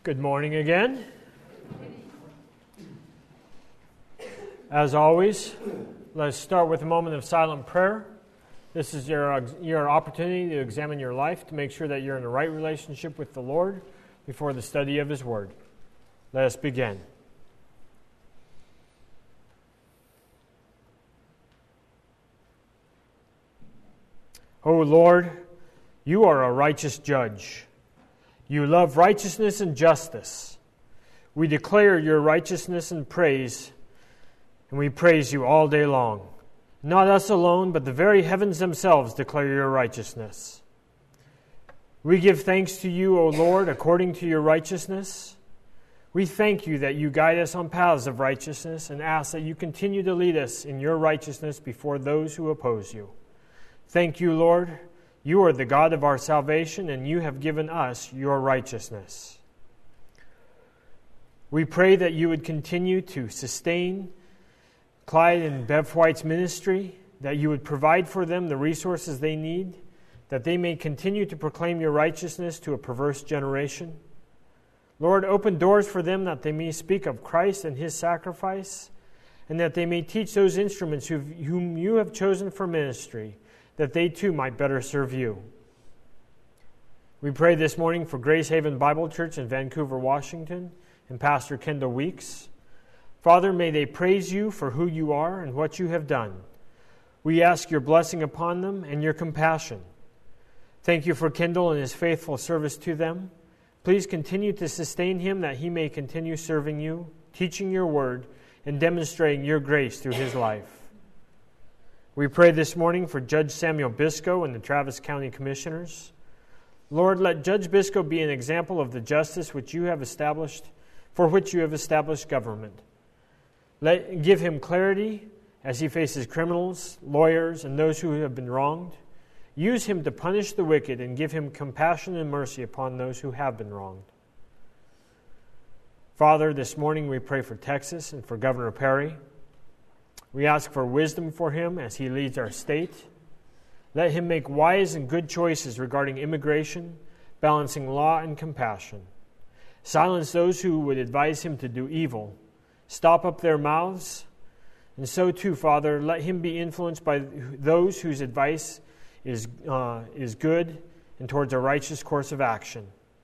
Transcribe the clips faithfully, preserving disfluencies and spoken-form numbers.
Good morning again. As always, let's start with a moment of silent prayer. This is your, your opportunity to examine your life to make sure that you're in the right relationship with the Lord before the study of His Word. Let us begin. O Lord, you are a righteous judge. You love righteousness and justice. We declare your righteousness and praise, and we praise you all day long. Not us alone, but the very heavens themselves declare your righteousness. We give thanks to you, O Lord, according to your righteousness. We thank you that you guide us on paths of righteousness and ask that you continue to lead us in your righteousness before those who oppose you. Thank you, Lord. You are the God of our salvation, and you have given us your righteousness. We pray that you would continue to sustain Clyde and Bev White's ministry, that you would provide for them the resources they need, that they may continue to proclaim your righteousness to a perverse generation. Lord, open doors for them that they may speak of Christ and his sacrifice, and that they may teach those instruments whom you have chosen for ministry, that they too might better serve you. We pray this morning for Grace Haven Bible Church in Vancouver, Washington, and Pastor Kendall Weeks. Father, may they praise you for who you are and what you have done. We ask your blessing upon them and your compassion. Thank you for Kendall and his faithful service to them. Please continue to sustain him that he may continue serving you, teaching your word, and demonstrating your grace through his life. We pray this morning for Judge Samuel Biscoe and the Travis County Commissioners. Lord, let Judge Biscoe be an example of the justice which you have established, for which you have established government. Let give him clarity as he faces criminals, lawyers, and those who have been wronged. Use him to punish the wicked and give him compassion and mercy upon those who have been wronged. Father, this morning we pray for Texas and for Governor Perry. We ask for wisdom for him as he leads our state. Let him make wise and good choices regarding immigration, balancing law and compassion. Silence those who would advise him to do evil. Stop up their mouths. And so too, Father, let him be influenced by those whose advice is, uh, is good and towards a righteous course of action.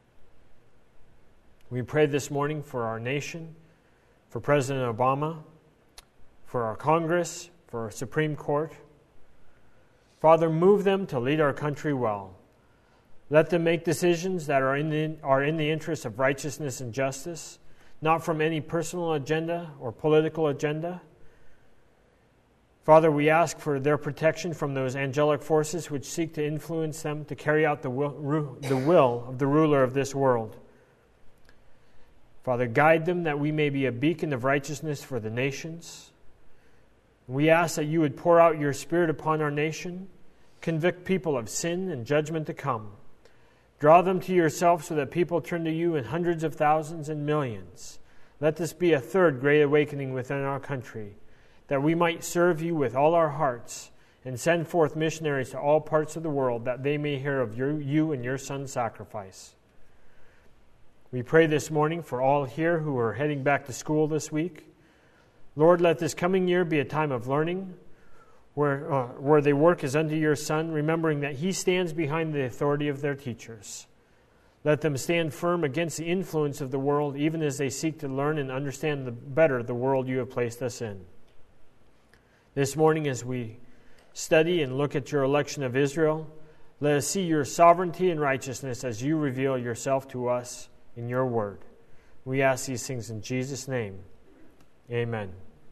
We pray this morning for our nation, for President Obama, for our Congress, for our Supreme Court. Father, move them to lead our country well. Let them make decisions that are in the, are in the interest of righteousness and justice, not from any personal agenda or political agenda. Father, we ask for their protection from those angelic forces which seek to influence them to carry out the will, the will of the ruler of this world. Father, guide them that we may be a beacon of righteousness for the nations. We ask that you would pour out your Spirit upon our nation, convict people of sin and judgment to come. Draw them to yourself so that people turn to you in hundreds of thousands and millions. Let this be a third great awakening within our country, that we might serve you with all our hearts and send forth missionaries to all parts of the world that they may hear of your, you and your Son's sacrifice. We pray this morning for all here who are heading back to school this week. Lord, let this coming year be a time of learning, where uh, where they work as unto your Son, remembering that he stands behind the authority of their teachers. Let them stand firm against the influence of the world, even as they seek to learn and understand the, better the world you have placed us in. This morning, as we study and look at your election of Israel, let us see your sovereignty and righteousness as you reveal yourself to us in your word. We ask these things in Jesus' name. Amen.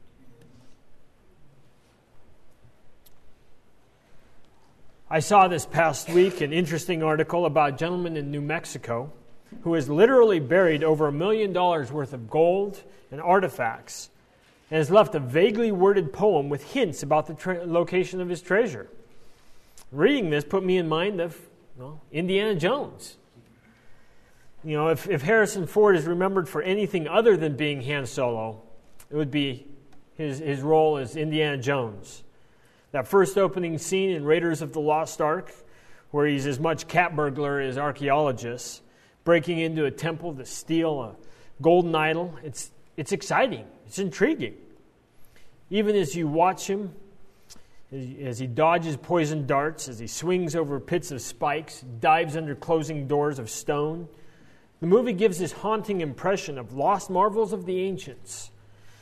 I saw this past week an interesting article about a gentleman in New Mexico who has literally buried over a million dollars worth of gold and artifacts and has left a vaguely worded poem with hints about the tra- location of his treasure. Reading this put me in mind of well, Indiana Jones. You know, if, if Harrison Ford is remembered for anything other than being Han Solo, it would be his, his role as Indiana Jones. That first opening scene in Raiders of the Lost Ark, where he's as much cat burglar as archaeologist, breaking into a temple to steal a golden idol. It's, it's exciting. It's intriguing. Even as you watch him, as he dodges poison darts, as he swings over pits of spikes, dives under closing doors of stone, the movie gives this haunting impression of lost marvels of the ancients.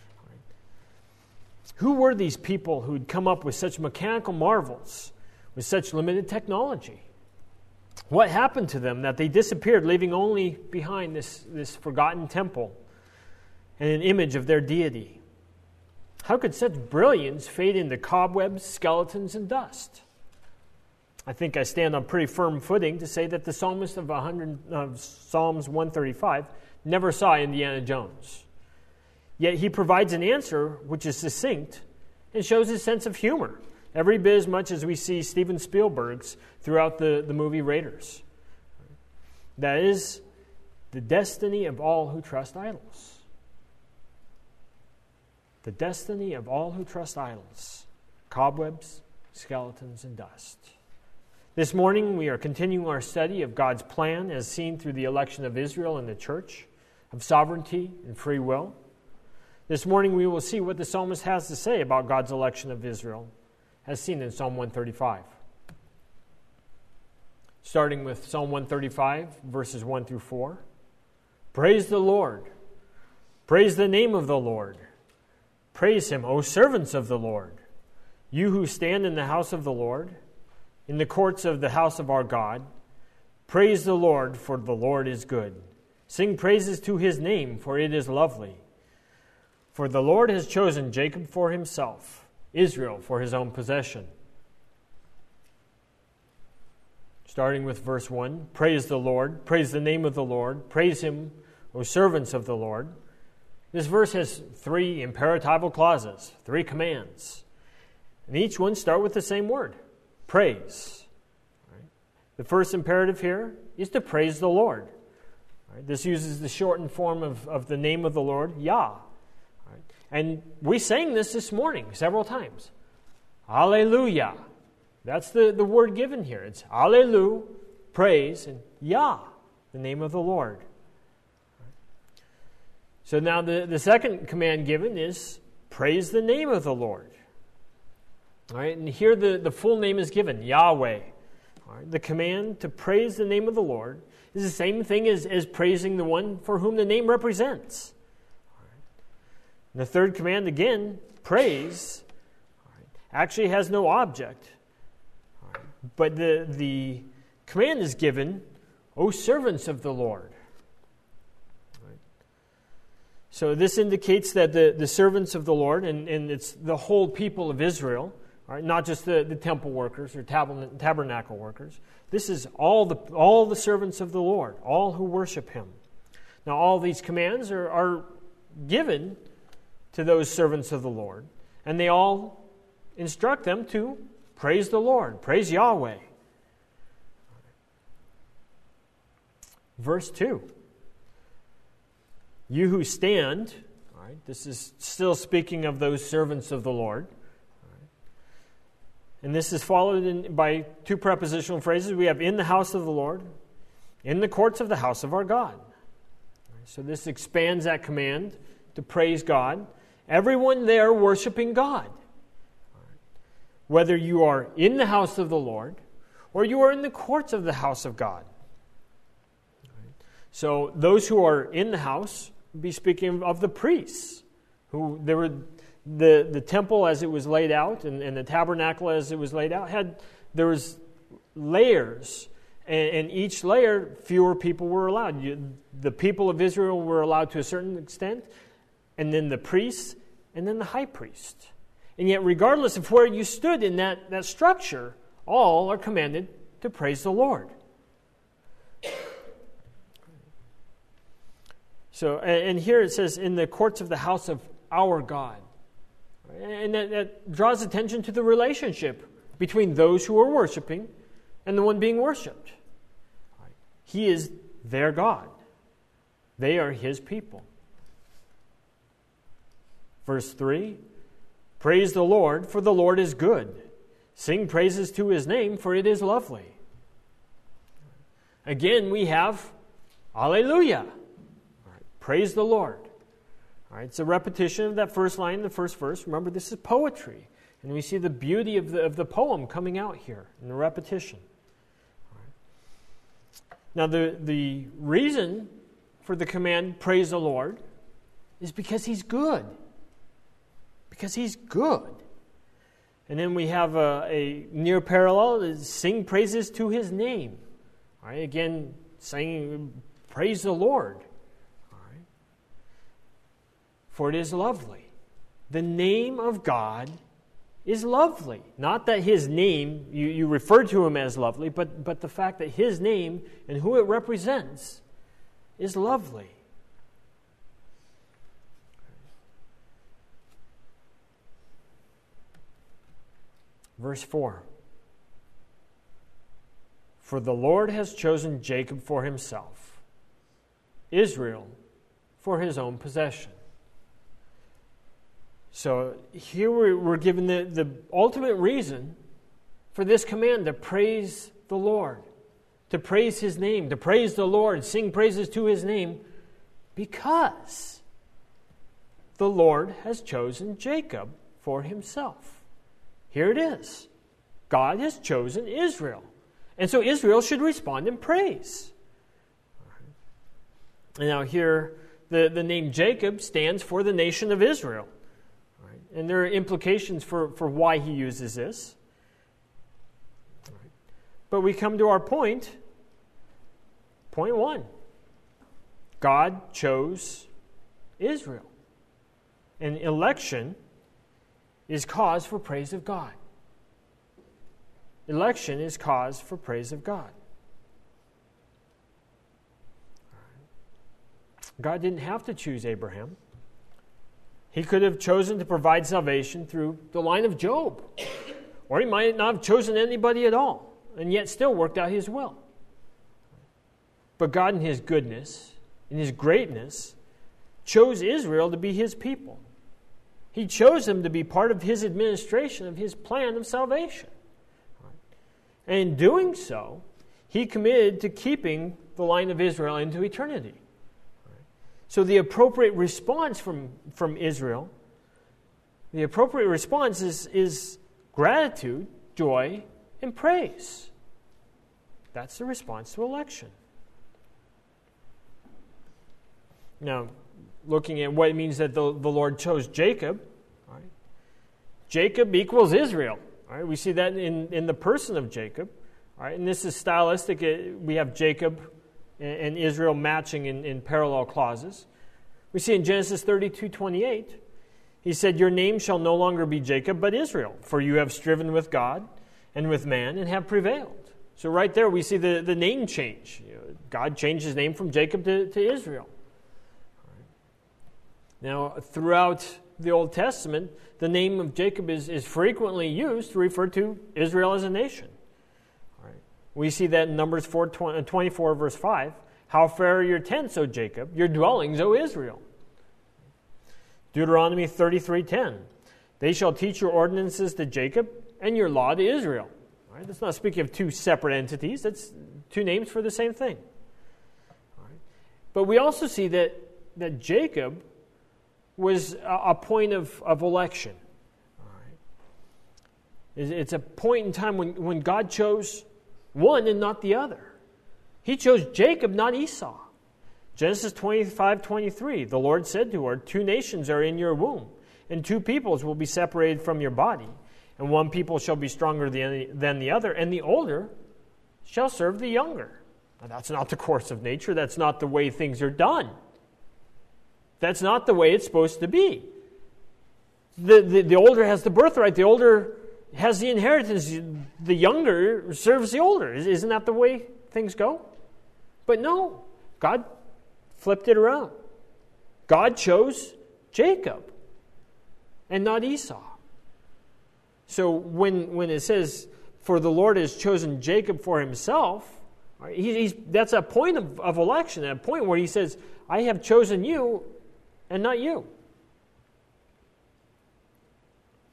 Who were these people who had come up with such mechanical marvels, with such limited technology? What happened to them that they disappeared, leaving only behind this, this forgotten temple and an image of their deity? How could such brilliance fade into cobwebs, skeletons, and dust? I think I stand on pretty firm footing to say that the psalmist of, one hundred, of Psalms one thirty-five never saw Indiana Jones. Yet he provides an answer which is succinct and shows his sense of humor, every bit as much as we see Steven Spielberg's throughout the, the movie Raiders. That is the destiny of all who trust idols. The destiny of all who trust idols. Cobwebs, skeletons, and dust. This morning we are continuing our study of God's plan as seen through the election of Israel and the church, of sovereignty and free will. This morning we will see what the psalmist has to say about God's election of Israel, as seen in Psalm one thirty-five. Starting with Psalm one thirty-five, verses one through four. Praise the Lord. Praise the name of the Lord. Praise him, O servants of the Lord. You who stand in the house of the Lord, in the courts of the house of our God. Praise the Lord, for the Lord is good. Sing praises to his name, for it is lovely. For the Lord has chosen Jacob for himself, Israel for his own possession. Starting with verse one, praise the Lord, praise the name of the Lord, praise him, O servants of the Lord. This verse has three imperatival clauses, three commands. And each one start with the same word, praise. The first imperative here is to praise the Lord. This uses the shortened form of, of the name of the Lord, Yah. And we sang this this morning several times. Alleluia. That's the, the word given here. It's Alleluia, praise, and Yah, the name of the Lord. So now the, the second command given is praise the name of the Lord. All right, and here the, the full name is given, Yahweh. All right, the command to praise the name of the Lord is the same thing as, as praising the one for whom the name represents. The third command, again, praise, actually has no object. But the, the command is given, O servants of the Lord. So this indicates that the, the servants of the Lord, and, and it's the whole people of Israel, right, not just the, the temple workers or tabernacle workers. This is all the, all the servants of the Lord, all who worship him. Now all these commands are, are given to those servants of the Lord, and they all instruct them to praise the Lord, praise Yahweh. Verse two. You who stand, all right, this is still speaking of those servants of the Lord. All right, and this is followed in, by two prepositional phrases. We have in the house of the Lord, in the courts of the house of our God. All right, so this expands that command to praise God. Everyone there worshiping God. Whether you are in the house of the Lord or you are in the courts of the house of God. So those who are in the house would be speaking of the priests. Who there were the, the temple as it was laid out and, and the tabernacle as it was laid out had there was layers, and, and each layer fewer people were allowed. You, the people of Israel were allowed to a certain extent, and then the priests, and then the high priest. And yet, regardless of where you stood in that, that structure, all are commanded to praise the Lord. So, and, and here it says, in the courts of the house of our God. And that, that draws attention to the relationship between those who are worshiping and the one being worshipped. He is their God. They are his people. Verse three, praise the Lord, for the Lord is good. Sing praises to his name, for it is lovely. Again, we have Hallelujah. All right. Praise the Lord. All right. It's a repetition of that first line in the first verse. Remember, this is poetry. And we see the beauty of the, of the poem coming out here in the repetition. All right. Now, the, the reason for the command, praise the Lord, is because He's good. Because He's good. And then we have a, a near parallel, sing praises to His name. All right, again, saying, praise the Lord. All right. For it is lovely. The name of God is lovely. Not that His name, you, you refer to Him as lovely, but, but the fact that His name and who it represents is lovely. Verse four. For the Lord has chosen Jacob for Himself, Israel for His own possession. So here we're, we're given the, the ultimate reason for this command to praise the Lord, to praise His name, to praise the Lord, sing praises to His name, because the Lord has chosen Jacob for Himself. Here it is. God has chosen Israel. And so Israel should respond in praise. And now here, the, the name Jacob stands for the nation of Israel. And there are implications for, for why he uses this. But we come to our point. Point one. God chose Israel. And election is cause for praise of God. Election is cause for praise of God. God didn't have to choose Abraham. He could have chosen to provide salvation through the line of Job. Or He might not have chosen anybody at all, and yet still worked out His will. But God in His goodness, in His greatness, chose Israel to be His people. He chose them to be part of His administration of His plan of salvation. And in doing so, He committed to keeping the line of Israel into eternity. So the appropriate response from, from Israel, the appropriate response is, is gratitude, joy, and praise. That's the response to election. Now, looking at what it means that the, the Lord chose Jacob, right? Jacob equals Israel. Right? We see that in, in the person of Jacob. Right? And this is stylistic. We have Jacob and Israel matching in, in parallel clauses. We see in Genesis thirty-two twenty-eight, He said, your name shall no longer be Jacob, but Israel, for you have striven with God and with man and have prevailed. So right there we see the, the name change. You know, God changed His name from Jacob to, to Israel. Now, throughout the Old Testament, the name of Jacob is, is frequently used to refer to Israel as a nation. We see that in Numbers four, twenty-four, verse five. How fair are your tents, O Jacob, your dwellings, O Israel. Deuteronomy thirty-three ten. They shall teach your ordinances to Jacob and your law to Israel. All right? That's not speaking of two separate entities. That's two names for the same thing. All right? But we also see that, that Jacob was a, a point of, of election. All right? It's a point in time when, when God chose one and not the other. He chose Jacob, not Esau. Genesis twenty-five twenty-three, the Lord said to her, two nations are in your womb, and two peoples will be separated from your body, and one people shall be stronger than the other, and the older shall serve the younger. Now, that's not the course of nature. That's not the way things are done. That's not the way it's supposed to be. The, the, the older has the birthright. The older has the inheritance. The younger serves the older. Isn't that the way things go? But no, God flipped it around. God chose Jacob and not Esau. So when, when it says, for the Lord has chosen Jacob for Himself, right, he, he's, that's a point of, of election, a point where He says, I have chosen you and not you.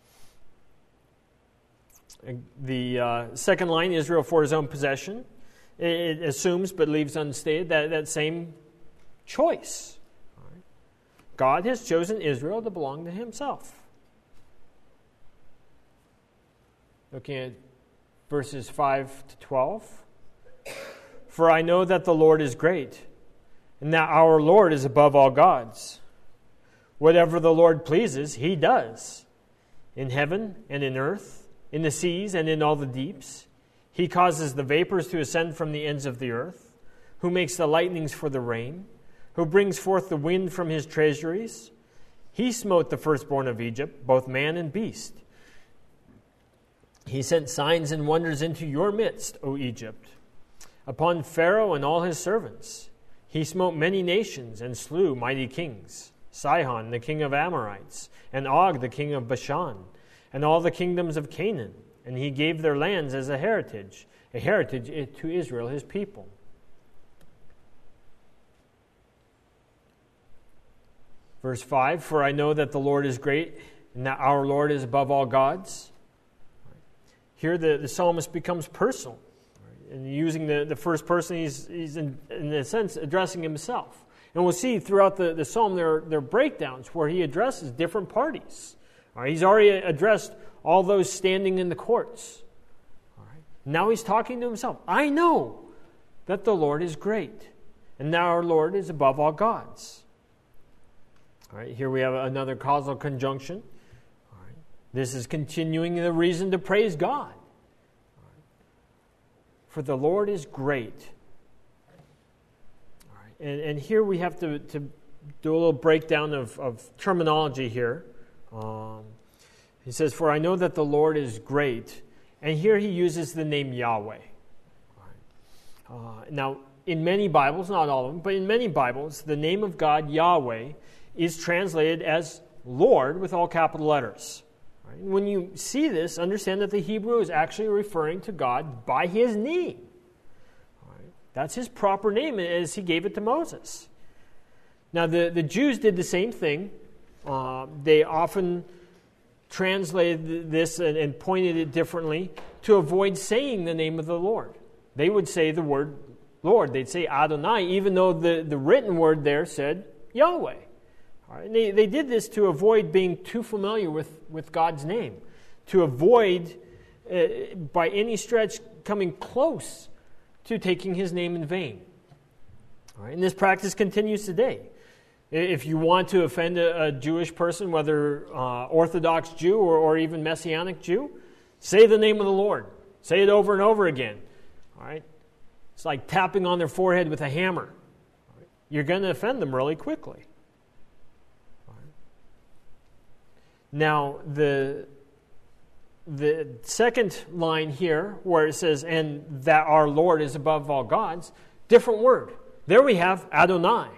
The uh, second line, Israel for His own possession. It assumes but leaves unstated that, that same choice. Right? God has chosen Israel to belong to himself. Looking at verses five to twelve. For I know that the Lord is great, and that our Lord is above all gods. Whatever the Lord pleases, he does. In heaven and in earth, in the seas and in all the deeps. He causes the vapors to ascend from the ends of the earth, who makes the lightnings for the rain, who brings forth the wind from his treasuries. He smote the firstborn of Egypt, both man and beast. He sent signs and wonders into your midst, O Egypt, upon Pharaoh and all his servants. He smote many nations and slew mighty kings, Sihon, the king of Amorites, and Og, the king of Bashan, and all the kingdoms of Canaan. And he gave their lands as a heritage, a heritage to Israel, his people. Verse five, for I know that the Lord is great, and that our Lord is above all gods. Here the, the psalmist becomes personal. And using the, the first person, he's, he's in, in a sense addressing himself. And we'll see throughout the, the psalm there are, there are breakdowns where he addresses different parties. All right, he's already addressed all those standing in the courts. All right, now he's talking to himself. I know that the Lord is great, and now our Lord is above all gods. All right, here we have another causal conjunction. All right, this is continuing the reason to praise God. For the Lord is great. All right. And, and here we have to, to do a little breakdown of, of terminology here. Um, he says, for I know that the Lord is great. And here he uses the name Yahweh. All right. Uh, now, in many Bibles, not all of them, but in many Bibles, the name of God, Yahweh, is translated as Lord with all capital letters. When you see this, understand that the Hebrew is actually referring to God by his name. All right. That's his proper name as he gave it to Moses. Now, the, the Jews did the same thing. Uh, they often translated this and, and pointed it differently to avoid saying the name of the Lord. They would say the word Lord. They'd say Adonai, even though the, the written word there said Yahweh. All right, and they, they did this to avoid being too familiar with, with God's name, to avoid, uh, by any stretch, coming close to taking his name in vain. All right, and this practice continues today. If you want to offend a, a Jewish person, whether uh, Orthodox Jew or, or even Messianic Jew, say the name of the Lord. Say it over and over again. All right, it's like tapping on their forehead with a hammer. All right? You're going to offend them really quickly. Now, the, the second line here, where it says, and that our Lord is above all gods, different word. There we have Adonai.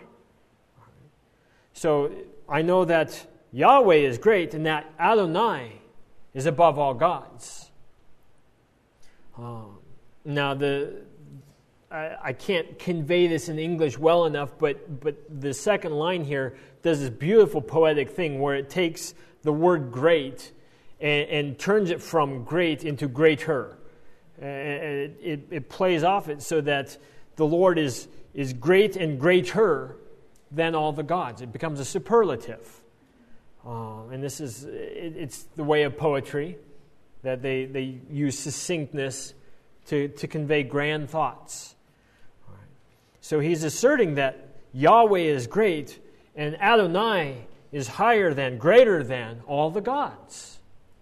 So I know that Yahweh is great, and that Adonai is above all gods. Um, now, the I, I can't convey this in English well enough, but, but the second line here does this beautiful poetic thing where it takes the word great and, and turns it from great into greater. And it, it, it plays off it so that the Lord is, is great and greater than all the gods. It becomes a superlative. Uh, and this is, it, it's the way of poetry, that they, they use succinctness to, to convey grand thoughts. All right. So he's asserting that Yahweh is great and Adonai is higher than, greater than all the gods.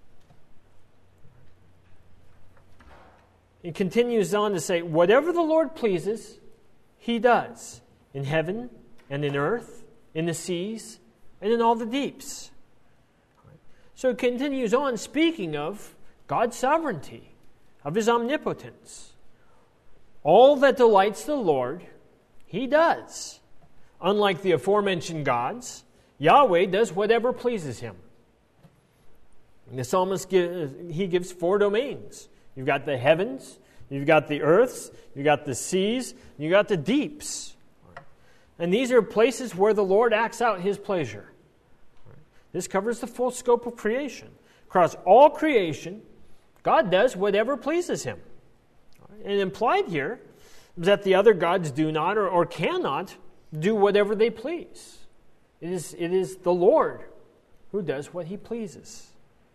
He continues on to say, whatever the Lord pleases, he does, in heaven and in earth, in the seas, and in all the deeps. So it continues on speaking of God's sovereignty, of his omnipotence. All that delights the Lord, he does. Unlike the aforementioned gods, Yahweh does whatever pleases him. And the psalmist gives, he gives four domains. You've got the heavens, you've got the earths, you've got the seas, you've got the deeps. And these are places where the Lord acts out his pleasure. This covers the full scope of creation. Across all creation, God does whatever pleases him. And implied here that the other gods do not or, or cannot do whatever they please. It is, it is the Lord who does what he pleases.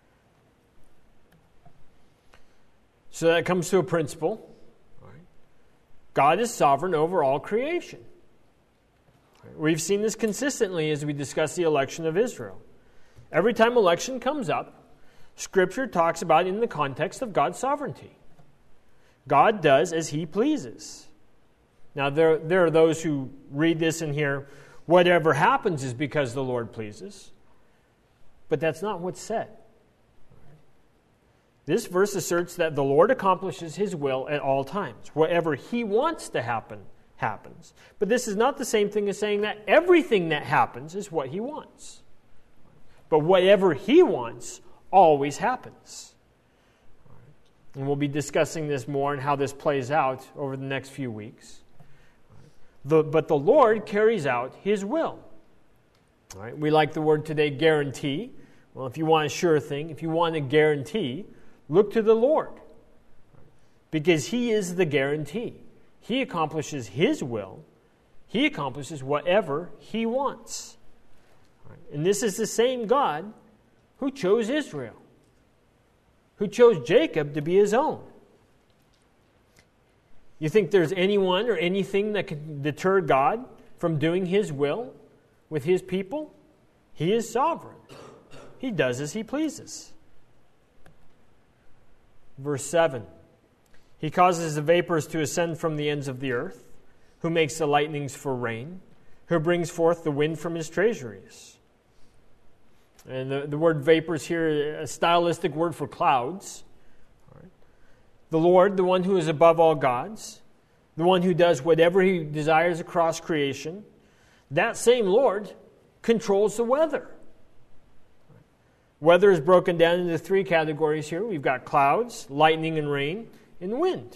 So that comes to a principle. God is sovereign over all creation. We've seen this consistently as we discuss the election of Israel. Every time election comes up, Scripture talks about it in the context of God's sovereignty. God does as he pleases. Now, there, there are those who read this and hear, whatever happens is because the Lord pleases. But that's not what's said. This verse asserts that the Lord accomplishes his will at all times. Whatever he wants to happen, happens. But this is not the same thing as saying that everything that happens is what he wants. But whatever he wants always happens. And we'll be discussing this more and how this plays out over the next few weeks. The, but the Lord carries out his will. All right, we like the word today, guarantee. Well, if you want a sure thing, if you want a guarantee, look to the Lord. Because he is the guarantee. He accomplishes his will. He accomplishes whatever he wants. All right, and this is the same God who chose Israel, who chose Jacob to be his own. You think there's anyone or anything that can deter God from doing his will with his people? He is sovereign. He does as he pleases. Verse seven. He causes the vapors to ascend from the ends of the earth, who makes the lightnings for rain, who brings forth the wind from his treasuries. And the, the word vapors here, a stylistic word for clouds. The Lord, the one who is above all gods, the one who does whatever he desires across creation, that same Lord controls the weather. Weather is broken down into three categories here. We've got clouds, lightning and rain, and wind.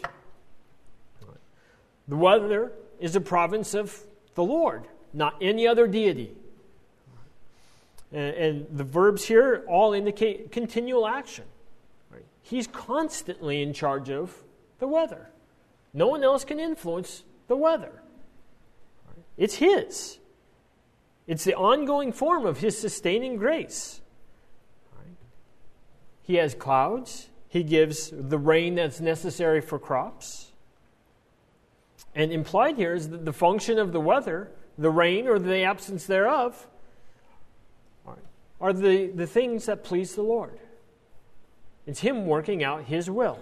The weather is a province of the Lord, not any other deity. And, and the verbs here all indicate continual action. He's constantly in charge of the weather. No one else can influence the weather. It's his. It's the ongoing form of his sustaining grace. He has clouds. He gives the rain that's necessary for crops. And implied here is that the function of the weather, the rain or the absence thereof, are the, the things that please the Lord. It's him working out his will.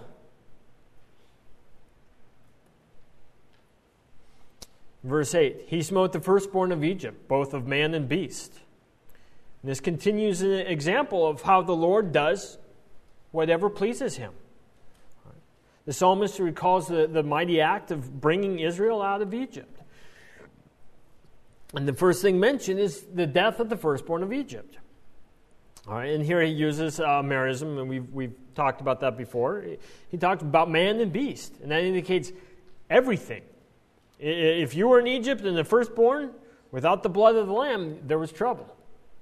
Verse eight, he smote the firstborn of Egypt, both of man and beast. And this continues an example of how the Lord does whatever pleases him. The psalmist recalls the, the mighty act of bringing Israel out of Egypt. And the first thing mentioned is the death of the firstborn of Egypt. All right, and here he uses uh, merism, and we've, we've talked about that before. He talked about man and beast, and that indicates everything. If you were in Egypt and the firstborn, without the blood of the lamb, there was trouble.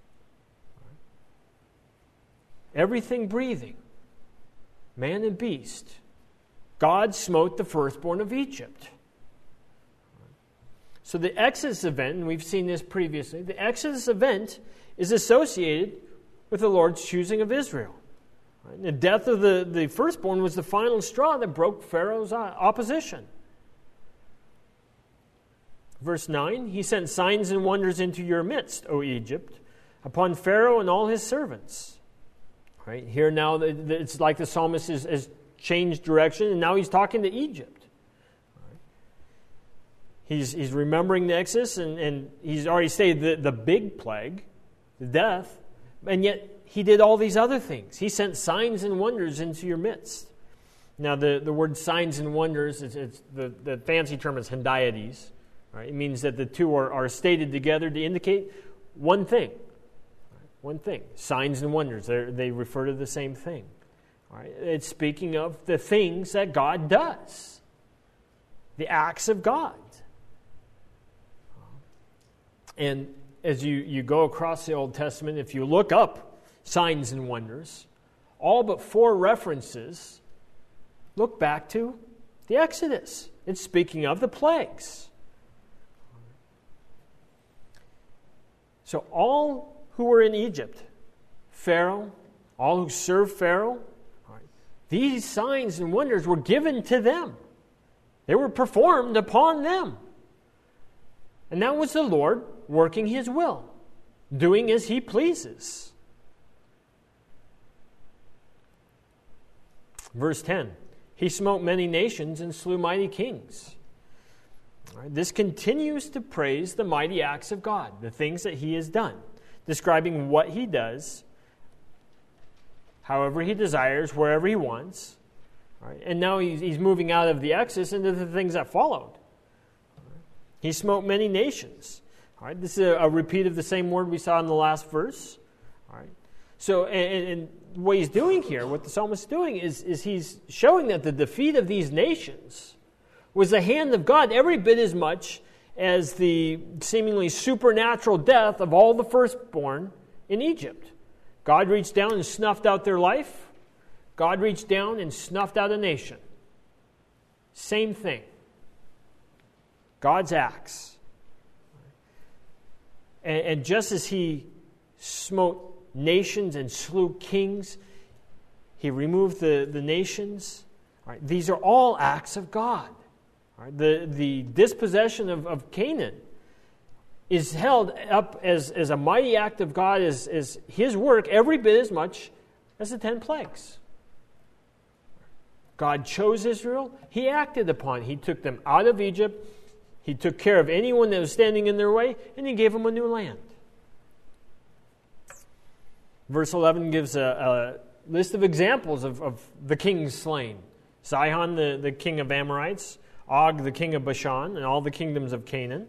Everything breathing, man and beast, God smote the firstborn of Egypt. So the Exodus event, and we've seen this previously, the Exodus event is associated with the Lord's choosing of Israel. Right? The death of the, the firstborn was the final straw that broke Pharaoh's opposition. Verse nine, he sent signs and wonders into your midst, O Egypt, upon Pharaoh and all his servants. Right? Here now, it's like the psalmist has, has changed direction, and now he's talking to Egypt. Right? He's, he's remembering the Exodus, and, and he's already stated the, the big plague, the death, and yet he did all these other things. He sent signs and wonders into your midst. Now, the, the word signs and wonders, it's, it's the, the fancy term is hendiades. Right? It means that the two are, are stated together to indicate one thing. Right? One thing. Signs and wonders, They're, they refer to the same thing. Right? It's speaking of the things that God does. The acts of God. And as you, you go across the Old Testament, if you look up signs and wonders, all but four references look back to the Exodus. It's speaking of the plagues. So all who were in Egypt, Pharaoh, all who served Pharaoh, these signs and wonders were given to them. They were performed upon them. And that was the Lord working His will, doing as He pleases. Verse ten, He smote many nations and slew mighty kings. All right, this continues to praise the mighty acts of God, the things that He has done, describing what He does, however He desires, wherever He wants. All right, and now he's, he's moving out of the Exodus into the things that followed. All right, He smote many nations. All right, this is a, a repeat of the same word we saw in the last verse. All right, so and, and what he's doing here, what the psalmist is doing, is, is he's showing that the defeat of these nations was the hand of God every bit as much as the seemingly supernatural death of all the firstborn in Egypt. God reached down and snuffed out their life. God reached down and snuffed out a nation. Same thing. God's acts. And, and just as He smote nations and slew kings, He removed the, the nations. All right, these are all acts of God. All right, the, the dispossession of, of Canaan is held up as, as a mighty act of God, as, as His work every bit as much as the ten plagues. God chose Israel. He acted upon it. He took them out of Egypt. He took care of anyone that was standing in their way, and He gave them a new land. Verse eleven gives a, a list of examples of, of the kings slain. Sihon, the, the king of Amorites, Og, the king of Bashan, and all the kingdoms of Canaan.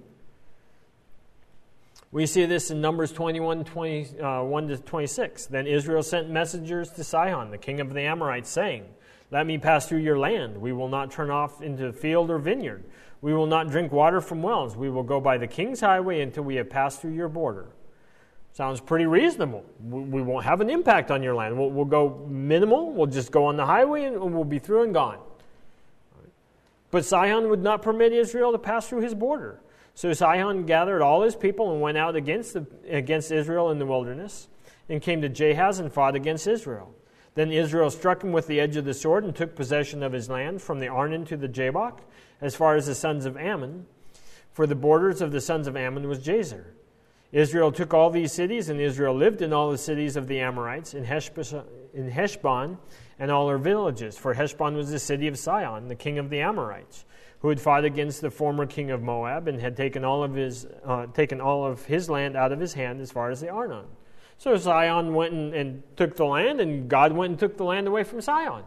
We see this in Numbers twenty-one, twenty-one to twenty-six. Then Israel sent messengers to Sihon, the king of the Amorites, saying, "Let me pass through your land. We will not turn off into field or vineyard. We will not drink water from wells. We will go by the king's highway until we have passed through your border." Sounds pretty reasonable. We won't have an impact on your land. We'll, we'll go minimal. We'll just go on the highway and we'll be through and gone. But Sihon would not permit Israel to pass through his border. So Sihon gathered all his people and went out against, the, against Israel in the wilderness and came to Jahaz and fought against Israel. Then Israel struck him with the edge of the sword and took possession of his land from the Arnon to the Jabbok, as far as the sons of Ammon. For the borders of the sons of Ammon was Jazer. Israel took all these cities, and Israel lived in all the cities of the Amorites, in Heshbon, and all her villages. For Heshbon was the city of Sihon, the king of the Amorites, who had fought against the former king of Moab, and had taken all of his uh, taken all of his land out of his hand as far as the Arnon. So Sihon went and, and took the land, and God went and took the land away from Sihon.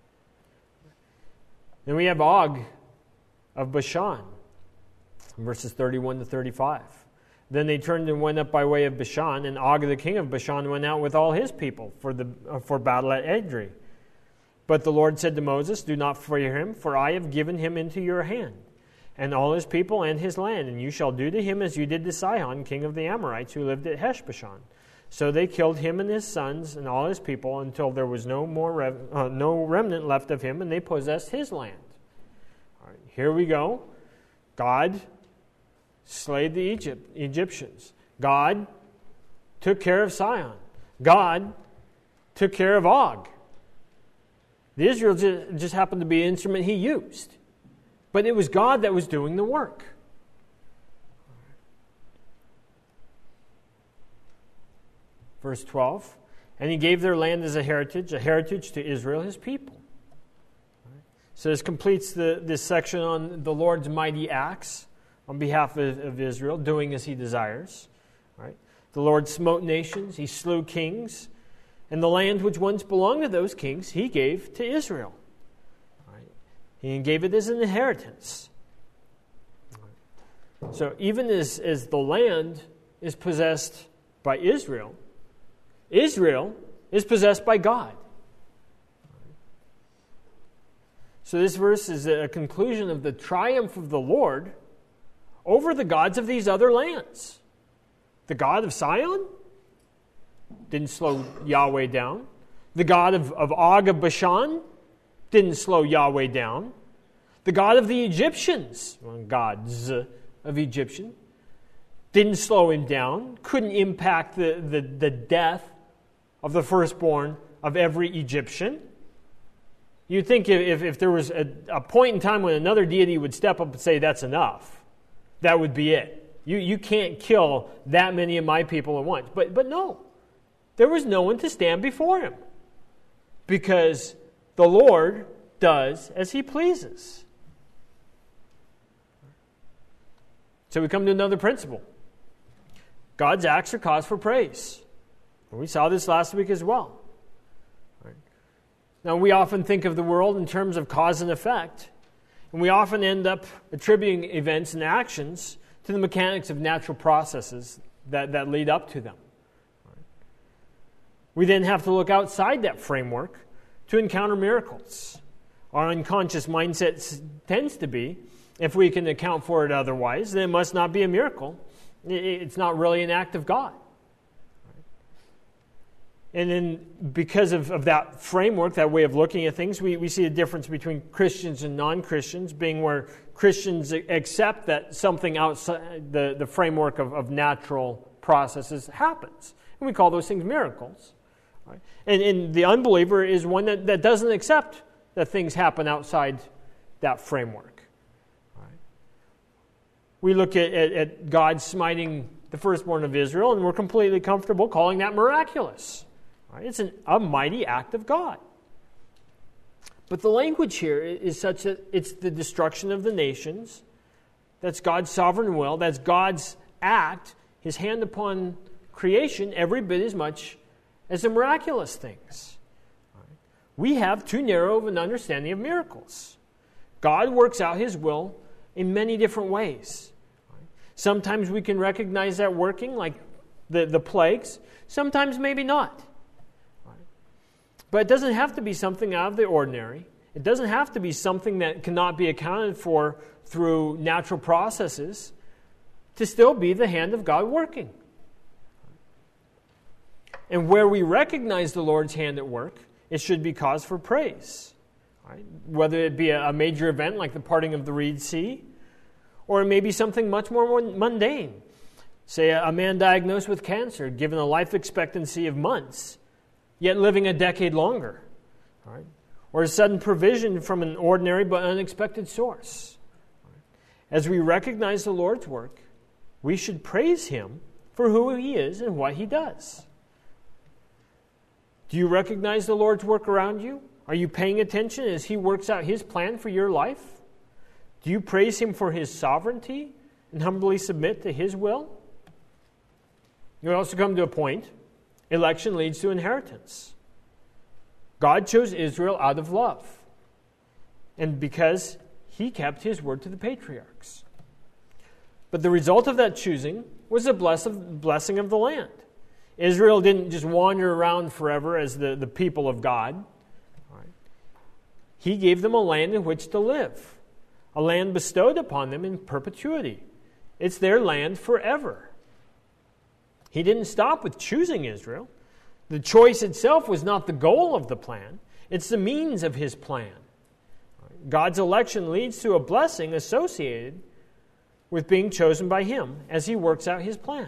Then we have Og of Bashan, verses thirty-one to thirty-five. Then they turned and went up by way of Bashan, and Og the king of Bashan went out with all his people for the uh, for battle at Edrei. But the Lord said to Moses, "Do not fear him, for I have given him into your hand, and all his people and his land, and you shall do to him as you did to Sihon, king of the Amorites, who lived at Heshbon." So they killed him and his sons and all his people until there was no more rev- uh, no remnant left of him, and they possessed his land. All right, here we go. God slayed the Egypt, Egyptians. God took care of Sihon. God took care of Og. The Israel just, just happened to be an instrument He used. But it was God that was doing the work. Verse twelve, and He gave their land as a heritage, a heritage to Israel, His people. So this completes the, this section on the Lord's mighty acts on behalf of, of Israel, doing as He desires. Right? The Lord smote nations, He slew kings, and the land which once belonged to those kings, He gave to Israel. Right? He gave it as an inheritance. Right? So even as, as the land is possessed by Israel, Israel is possessed by God. So this verse is a conclusion of the triumph of the Lord over the gods of these other lands. The God of Sihon didn't slow Yahweh down. The God of, of Og of Bashan didn't slow Yahweh down. The God of the Egyptians, well, gods of Egyptian, didn't slow him down, couldn't impact the, the, the death of the firstborn of every Egyptian. You'd think if, if there was a, a point in time when another deity would step up and say, that's enough, that would be it. You, you can't kill that many of my people at once. But, but no, there was no one to stand before him, because the Lord does as he pleases. So we come to another principle. God's acts are cause for praise. And we saw this last week as well. Right. Now, we often think of the world in terms of cause and effect, and we often end up attributing events and actions to the mechanics of natural processes that, that lead up to them. Right. We then have to look outside that framework to encounter miracles. Our unconscious mindset tends to be, if we can account for it otherwise, then it must not be a miracle. It's not really an act of God. And then because of, of that framework, that way of looking at things, we, we see a difference between Christians and non-Christians, being where Christians accept that something outside the, the framework of, of natural processes happens. And we call those things miracles. Right? And, and the unbeliever is one that, that doesn't accept that things happen outside that framework. We look at, at, at God smiting the firstborn of Israel, and we're completely comfortable calling that miraculous. Right? It's an, a mighty act of God. But the language here is such that it's the destruction of the nations. That's God's sovereign will. That's God's act, his hand upon creation, every bit as much as the miraculous things. Right? We have too narrow of an understanding of miracles. God works out his will in many different ways. Sometimes we can recognize that working, like the, the plagues. Sometimes maybe not. But it doesn't have to be something out of the ordinary. It doesn't have to be something that cannot be accounted for through natural processes to still be the hand of God working. And where we recognize the Lord's hand at work, it should be cause for praise. Right? Whether it be a major event like the parting of the Reed Sea, or it may be something much more mundane. Say a man diagnosed with cancer, given a life expectancy of months, yet living a decade longer. Right? Or a sudden provision from an ordinary but unexpected source. As we recognize the Lord's work, we should praise him for who he is and what he does. Do you recognize the Lord's work around you? Are you paying attention as he works out his plan for your life? Do you praise him for his sovereignty and humbly submit to his will? You also come to a point. Election leads to inheritance. God chose Israel out of love, and because he kept his word to the patriarchs. But the result of that choosing was the blessing of the land. Israel didn't just wander around forever as the, the people of God. He gave them a land in which to live. A land bestowed upon them in perpetuity. It's their land forever. He didn't stop with choosing Israel. The choice itself was not the goal of the plan. It's the means of his plan. God's election leads to a blessing associated with being chosen by him as he works out his plan.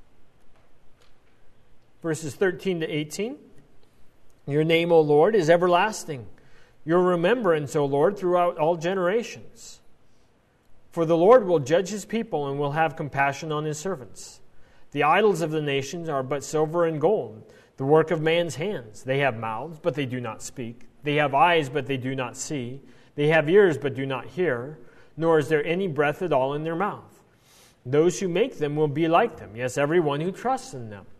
Verses thirteen to eighteen. Your name, O Lord, is everlasting. Your remembrance, O Lord, throughout all generations. For the Lord will judge his people and will have compassion on his servants. The idols of the nations are but silver and gold, the work of man's hands. They have mouths, but they do not speak. They have eyes, but they do not see. They have ears, but do not hear, nor is there any breath at all in their mouth. Those who make them will be like them, yes, everyone who trusts in them.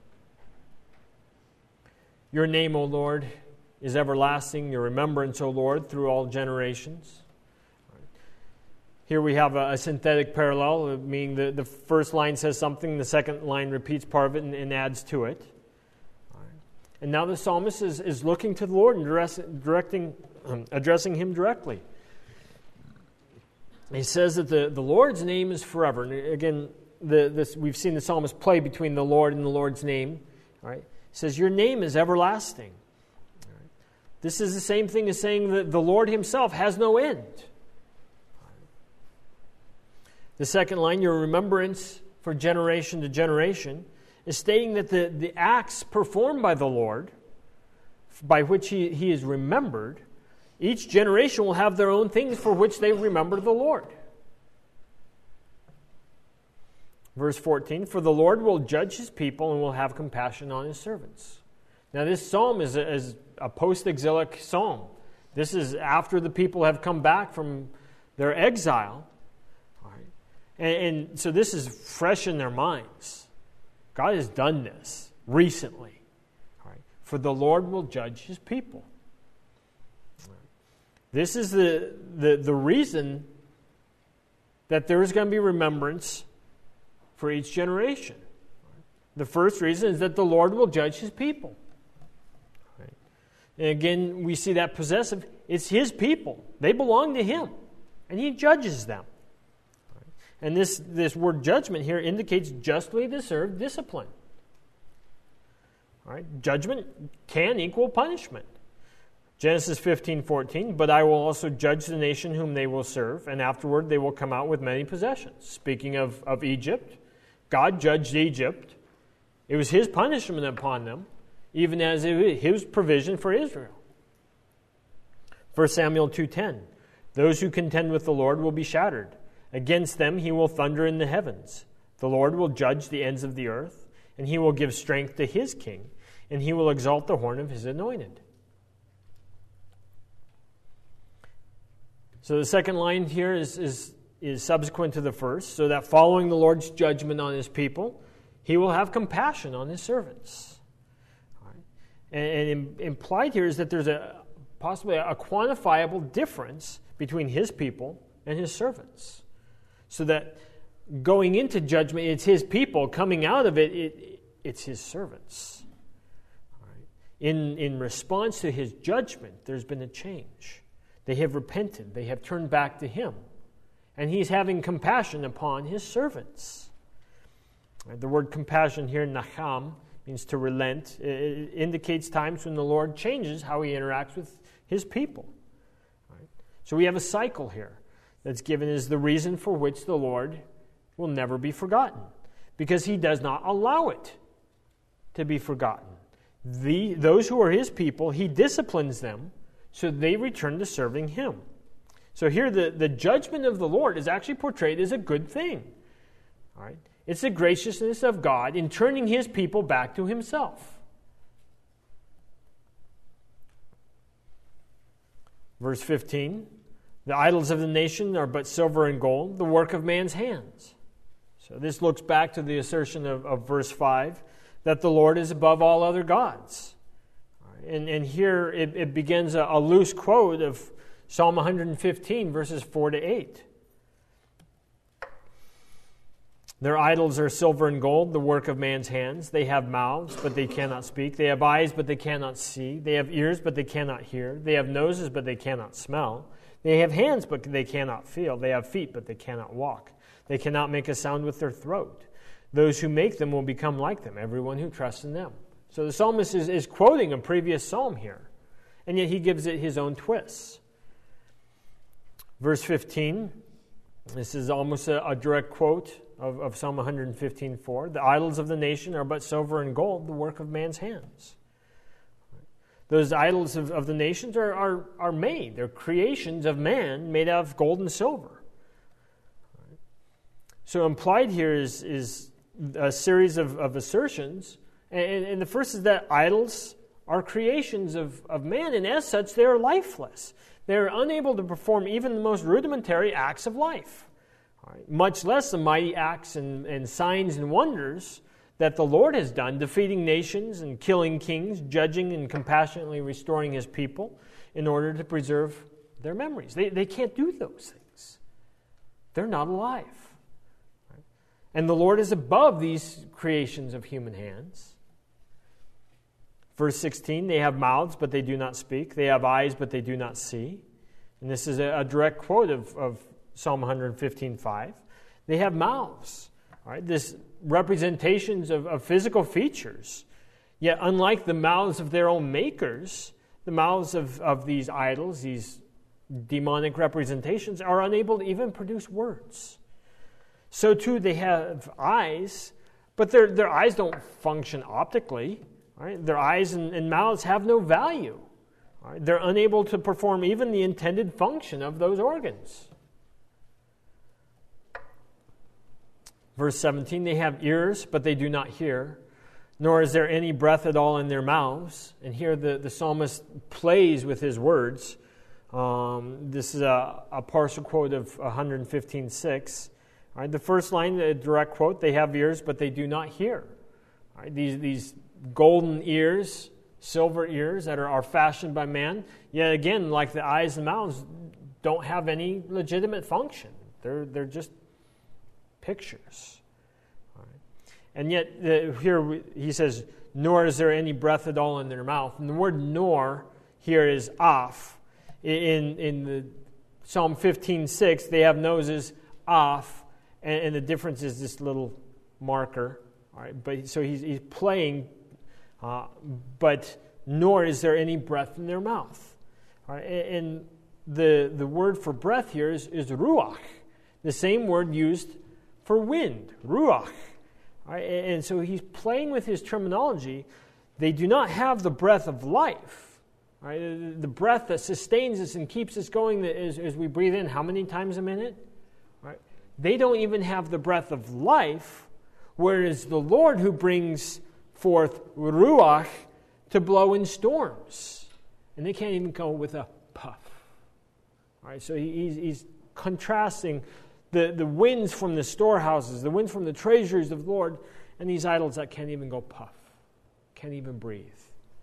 Your name, O Lord, is everlasting, your remembrance, O Lord, through all generations. Here we have a, a synthetic parallel, meaning the, the first line says something, the second line repeats part of it and, and adds to it. And now the psalmist is, is looking to the Lord and dress, directing, um, addressing him directly. He says that the, the Lord's name is forever. And again, the, this, we've seen the psalmist play between the Lord and the Lord's name. All right? He says, your name is everlasting. This is the same thing as saying that the Lord himself has no end. The second line, your remembrance for generation to generation, is stating that the, the acts performed by the Lord, by which he, he is remembered, each generation will have their own things for which they remember the Lord. Verse fourteen, for the Lord will judge his people and will have compassion on his servants. Now this psalm is a, is a post-exilic psalm. This is after the people have come back from their exile. All right. and, and so this is fresh in their minds. God has done this recently. All right. For the Lord will judge his people. All right. This is the, the, the reason that there is going to be remembrance for each generation. The first reason is that the Lord will judge his people. Right. And again, we see that possessive. It's his people. They belong to him. And he judges them. Right. And this, this word judgment here indicates justly deserved discipline. All right. Judgment can equal punishment. Genesis fifteen fourteen, but I will also judge the nation whom they will serve, and afterward they will come out with many possessions. Speaking of, of Egypt, God judged Egypt. It was his punishment upon them, even as it was his provision for Israel. First Samuel two ten, those who contend with the Lord will be shattered. Against them he will thunder in the heavens. The Lord will judge the ends of the earth, and he will give strength to his king, and he will exalt the horn of his anointed. So the second line here is, is, is subsequent to the first, so that following the Lord's judgment on his people, he will have compassion on his servants. All right. And, and implied here is that there's a possibly a quantifiable difference between his people and his servants. So that going into judgment, it's his people. Coming out of it, it it's his servants. All right. In, in response to his judgment, there's been a change. They have repented. They have turned back to him. And he's having compassion upon his servants. The word compassion here, nacham, means to relent. It indicates times when the Lord changes how he interacts with his people. Right? So we have a cycle here that's given as the reason for which the Lord will never be forgotten, because he does not allow it to be forgotten. The, those who are his people, he disciplines them so they return to serving him. So here the, the judgment of the Lord is actually portrayed as a good thing. All right? It's the graciousness of God in turning his people back to himself. Verse fifteen, the idols of the nation are but silver and gold, the work of man's hands. So this looks back to the assertion of, of verse five, that the Lord is above all other gods. And, and here it, it begins a, a loose quote of Psalm one fifteen, verses four to eight. Their idols are silver and gold, the work of man's hands. They have mouths, but they cannot speak. They have eyes, but they cannot see. They have ears, but they cannot hear. They have noses, but they cannot smell. They have hands, but they cannot feel. They have feet, but they cannot walk. They cannot make a sound with their throat. Those who make them will become like them, everyone who trusts in them. So the psalmist is, is quoting a previous psalm here, and yet he gives it his own twists. Verse fifteen, this is almost a, a direct quote of, of Psalm one fifteen four. The idols of the nation are but silver and gold, the work of man's hands. Those idols of, of the nations are, are, are made. They're creations of man made out of gold and silver. So implied here is, is a series of, of assertions. And, and the first is that idols are creations of, of man, and as such, they are lifeless. They are unable to perform even the most rudimentary acts of life, all right, much less the mighty acts and, and signs and wonders that the Lord has done, defeating nations and killing kings, judging and compassionately restoring his people in order to preserve their memories. They, they can't do those things. They're not alive. Right? And the Lord is above these creations of human hands. Verse sixteen, they have mouths, but they do not speak. They have eyes, but they do not see. And this is a, a direct quote of, of Psalm one fifteen five. They have mouths. All right, this representations of, of physical features. Yet unlike the mouths of their own makers, the mouths of, of these idols, these demonic representations, are unable to even produce words. So too they have eyes, but their, their eyes don't function optically. Right? Their eyes and, and mouths have no value. Right? They're unable to perform even the intended function of those organs. Verse seventeen, they have ears, but they do not hear, nor is there any breath at all in their mouths. And here the, the psalmist plays with his words. Um, this is a, a partial quote of one fifteen six. All right, the first line, the direct quote, they have ears, but they do not hear. All right, these, these golden ears, silver ears that are, are fashioned by man, yet again, like the eyes and mouths, don't have any legitimate function. They're, they're just pictures. All right. And yet, the, here we, he says, nor is there any breath at all in their mouth. And the word nor here is off. In, in the Psalm fifteen six, they have noses off, and, and the difference is this little marker. All right. But so he's, he's playing, uh, but nor is there any breath in their mouth. All right. And, and the, the word for breath here is, is ruach, the same word used for wind, ruach. Right? And so he's playing with his terminology. They do not have the breath of life. Right? The breath that sustains us and keeps us going as, as we breathe in how many times a minute? Right? They don't even have the breath of life, whereas the Lord who brings forth ruach to blow in storms. And they can't even go with a puff. All right? So he, he's, he's contrasting The, the winds from the storehouses, the winds from the treasuries of the Lord, and these idols that can't even go puff, can't even breathe.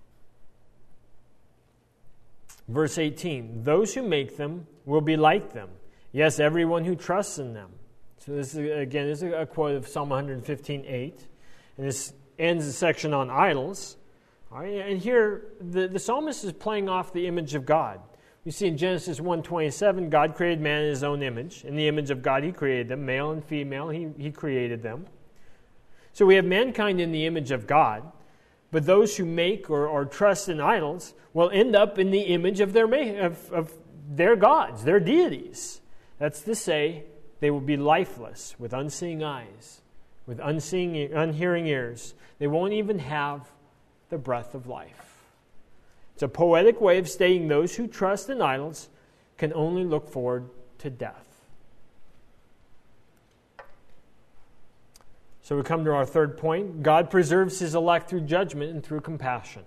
Verse eighteen, those who make them will be like them. Yes, everyone who trusts in them. So this is, again, this is a quote of Psalm one fifteen eight. And this ends the section on idols. All right, and here, the, the psalmist is playing off the image of God. We see in Genesis one twenty-seven, God created man in his own image. In the image of God, he created them, male and female, he, he created them. So we have mankind in the image of God, but those who make or, or trust in idols will end up in the image of their, of, of their gods, their deities. That's to say, they will be lifeless, with unseeing eyes, with unseeing, unhearing ears. They won't even have the breath of life. It's a poetic way of stating those who trust in idols can only look forward to death. So we come to our third point. God preserves his elect through judgment and through compassion.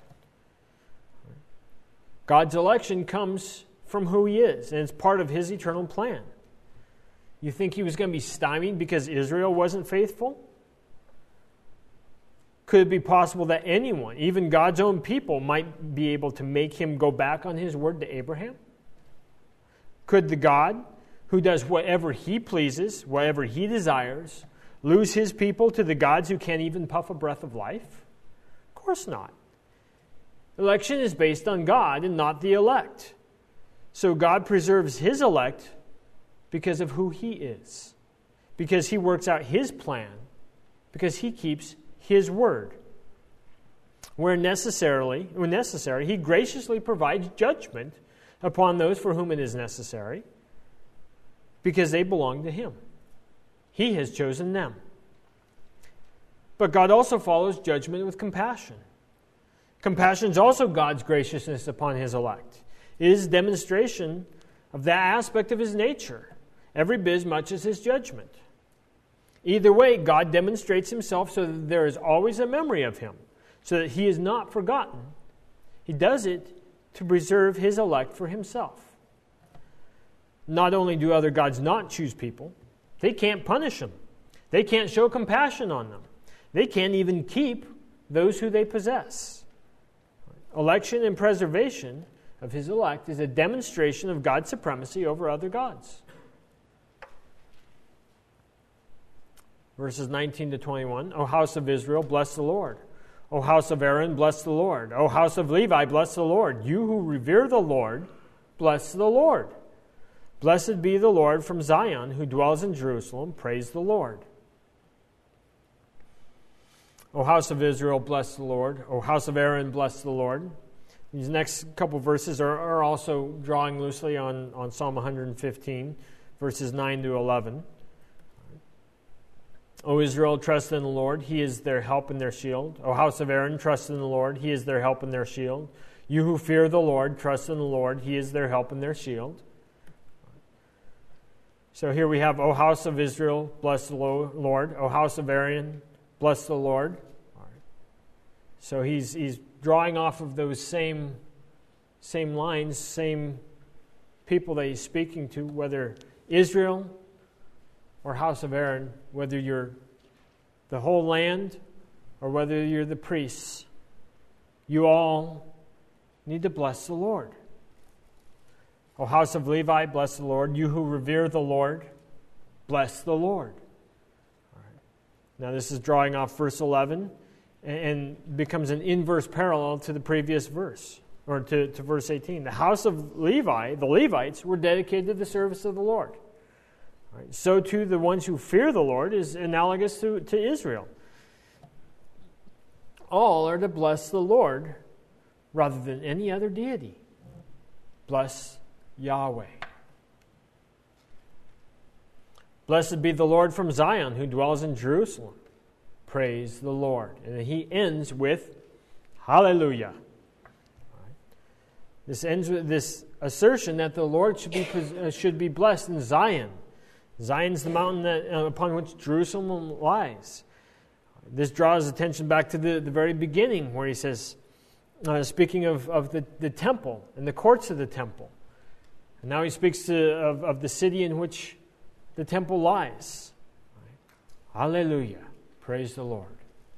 God's election comes from who he is, and it's part of his eternal plan. You think he was going to be stymied because Israel wasn't faithful? Could it be possible that anyone, even God's own people, might be able to make him go back on his word to Abraham? Could the God who does whatever he pleases, whatever he desires, lose his people to the gods who can't even puff a breath of life? Of course not. Election is based on God and not the elect. So God preserves his elect because of who he is, because he works out his plan, because he keeps his word. Where necessarily, when necessary, he graciously provides judgment upon those for whom it is necessary, because they belong to him. He has chosen them. But God also follows judgment with compassion. Compassion is also God's graciousness upon his elect. It is a demonstration of that aspect of his nature, every bit as much as his judgment. Either way, God demonstrates himself so that there is always a memory of him, so that he is not forgotten. He does it to preserve his elect for himself. Not only do other gods not choose people, they can't punish them. They can't show compassion on them. They can't even keep those who they possess. Election and preservation of his elect is a demonstration of God's supremacy over other gods. Verses nineteen to twenty-one, O house of Israel, bless the Lord. O house of Aaron, bless the Lord. O house of Levi, bless the Lord. You who revere the Lord, bless the Lord. Blessed be the Lord from Zion, who dwells in Jerusalem. Praise the Lord. O house of Israel, bless the Lord. O house of Aaron, bless the Lord. These next couple verses are, are also drawing loosely on, on Psalm one fifteen, verses nine to eleven. O Israel, trust in the Lord. He is their help and their shield. O house of Aaron, trust in the Lord. He is their help and their shield. You who fear the Lord, trust in the Lord. He is their help and their shield. So here we have, O house of Israel, bless the Lord. O house of Aaron, bless the Lord. All right. So he's he's drawing off of those same, same lines, same people that he's speaking to, whether Israel or house of Aaron, whether you're the whole land or whether you're the priests, you all need to bless the Lord. O house of Levi, bless the Lord. You who revere the Lord, bless the Lord. All right. Now this is drawing off verse eleven and becomes an inverse parallel to the previous verse, or to, to verse eighteen. The house of Levi, the Levites, were dedicated to the service of the Lord. All right. So too the ones who fear the Lord is analogous to, to Israel. All are to bless the Lord rather than any other deity. Bless Yahweh. Blessed be the Lord from Zion, who dwells in Jerusalem. Praise the Lord. And he ends with Hallelujah. This ends with this assertion that the Lord should be should be blessed in Zion. Zion's the mountain that, uh, upon which Jerusalem lies. This draws attention back to the, the very beginning, where he says, uh, speaking of, of the, the temple and the courts of the temple. And now he speaks to, of, of the city in which the temple lies. Right. Hallelujah. Praise the Lord.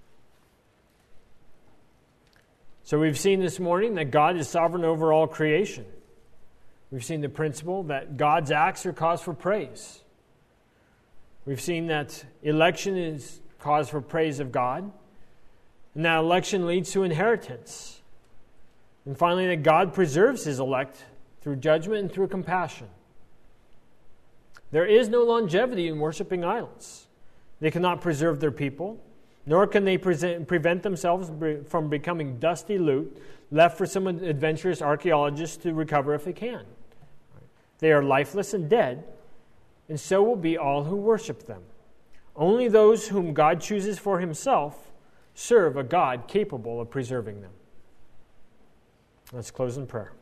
So we've seen this morning that God is sovereign over all creation. We've seen the principle that God's acts are cause for praise. We've seen that election is cause for praise of God. And that election leads to inheritance. And finally, that God preserves his elect through judgment and through compassion. There is no longevity in worshiping idols. They cannot preserve their people, nor can they present, prevent themselves from becoming dusty loot left for some adventurous archaeologists to recover if they can. They are lifeless and dead, and so will be all who worship them. Only those whom God chooses for himself serve a God capable of preserving them. Let's close in prayer.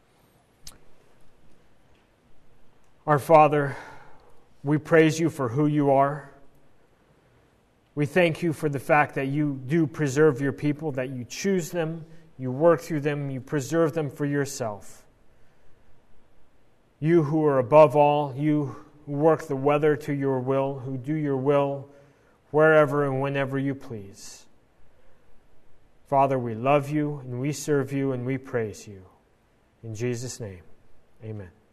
Our Father, we praise you for who you are. We thank you for the fact that you do preserve your people, that you choose them, you work through them, you preserve them for yourself. You who are above all, you who work the weather to your will, who do your will wherever and whenever you please. Father, we love you and we serve you and we praise you. In Jesus' name, amen.